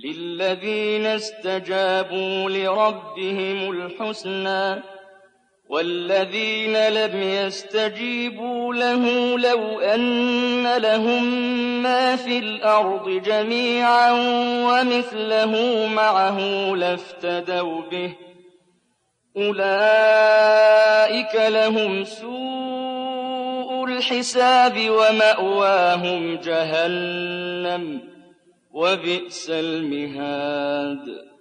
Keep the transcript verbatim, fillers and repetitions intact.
للذين استجابوا لربهم الحسنى والذين لم يستجيبوا له لو أن لهم ما في الأرض جميعا ومثله معه لافتدوا به أولئك لهم سوء الحساب ومأواهم جهنم وبئس المهاد.